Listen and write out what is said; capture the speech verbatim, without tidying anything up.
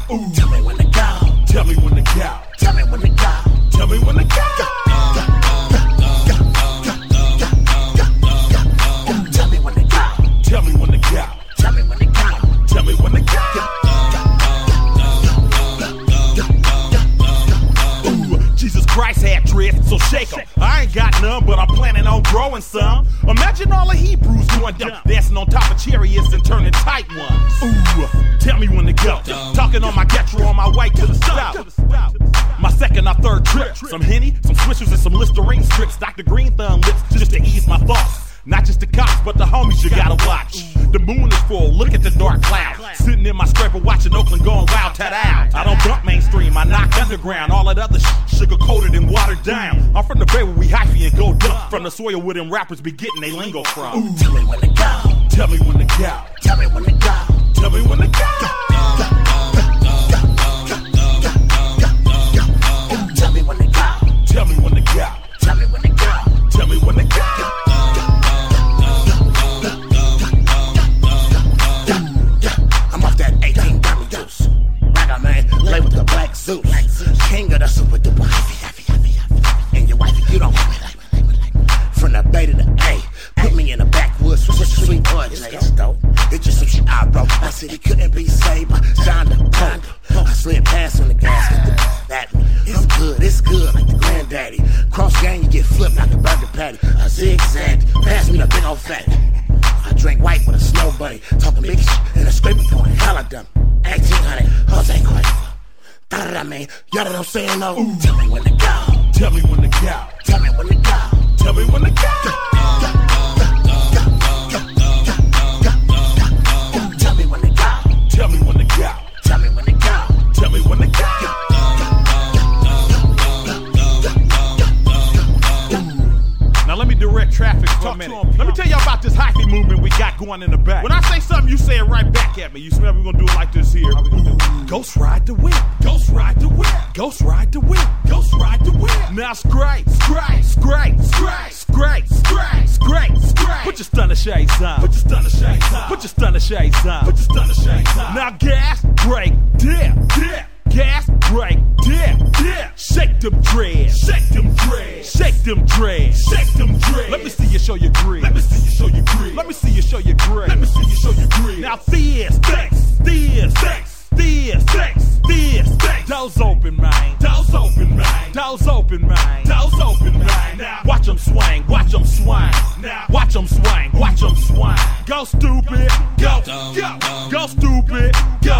Ooh. Tell me when to go. Tell me when to go. Tell me when to go. Tell me when to go. Tell me when to go. Tell me when to go. Tell me when to go. Tell me when to go. Ooh, Jesus Christ had dreads, so shake 'em. I ain't got none, but I'm planning on growing some. Imagine all the Hebrews going down, dancing on top of chariots and turning tight ones. Ooh, tell me when to go. Talking on my Getro on my way to the south. My second or third trip. Some Henny, some Swishers, and some Listerine strips. Doctor Green Thumb lips just to ease my thoughts. Not just the cops, but the homies you gotta watch. The moon is full, look at the dark cloud. Sitting in my scraper watching Oakland going wild, tat-out. I don't bump mainstream, I knock underground. All that other shit, sugar-coated and watered down. I'm from the Bay where we hyphy and go dump. From the soil where them rappers be getting they lingo from. Ooh. Tell me when to go. Tell me when to go. Tell me when to go. Tell me when to go. Tell me when to go. Tell me when to go. Tell me when to go. Tell me when to go. I'm off that eighteen Grammy juice. Ragga man, lay with the black Zeus. King of the super duper hyphy. And your wifey, you don't want me like. From the Bay to the A, put me in the backwoods with sweet boy. It's dope. It's just some shit I wrote. I said he couldn't be saved by Shonda Pope. I slid past on the gas. That it's good, it's good like the granddaddy. Cross gang, you get flipped like a burger patty. A zigzag, pass me the big old fatty. I drink white with a snow bunny, talking big shit and a scraping point. Hell I done eighteen hundred, Jose Cuervo. Da da da man, y'all know what I'm saying though. Ooh. Tell me when to go. Tell me when to go. Tell me when to go. Tell me when to go. Tell me when to go. Tell me when to go. Tell me when to go. Tell me when to go. Now let me direct traffic for a minute. Let me tell y'all about this hyphy movement we got going in the back. When I say something, you say it right back at me. You smell we're gonna do it like this here. Ghost ride the whip. Ghost ride the whip. Ghost ride the whip. Ghost ride the whip. Now scrape, scrape, scrape, scrape, scrape, scrape, scrape, scrape. Put your stunner shades on. Put your stunner shades on. Put your stunner shades on. Put your stunner shades on. Now gas, brake, dip, dip. Gas, brake, dip, dip. Shake them dreads. Shake them dreads. Shake them dreads. Shake them dreads. Let me see you show your grid. Let me see you show your grid. Let me see you show your grid. Let me see you show your grid. Now this, this, this, this, this, this, this, this. Doors open, man. Doors open, man. Doors open, man. Doors open, man. Now watch them swing. Watch them swing. Now watch them swing. Watch them swing. Go stupid. Go. Go. Go stupid. Go.